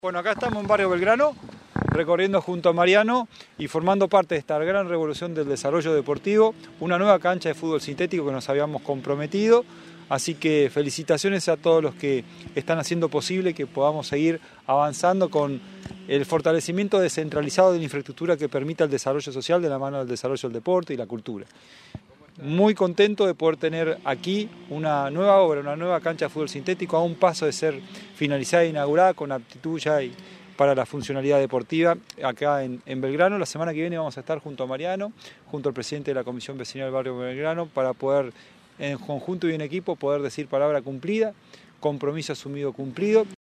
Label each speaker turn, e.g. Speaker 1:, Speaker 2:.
Speaker 1: Bueno, acá estamos en Barrio Belgrano, recorriendo junto a Mariano y formando parte de esta gran revolución del desarrollo deportivo, una nueva cancha de fútbol sintético que nos habíamos comprometido, así que felicitaciones a todos los que están haciendo posible que podamos seguir avanzando con el fortalecimiento descentralizado de la infraestructura que permita el desarrollo social de la mano del desarrollo del deporte y la cultura. Muy contento de poder tener aquí una nueva obra, una nueva cancha de fútbol sintético a un paso de ser finalizada e inaugurada con aptitud ya para la funcionalidad deportiva acá en Belgrano. La semana que viene vamos a estar junto a Mariano, junto al presidente de la Comisión Vecinal del Barrio Belgrano, para poder en conjunto y en equipo poder decir palabra cumplida, compromiso asumido cumplido.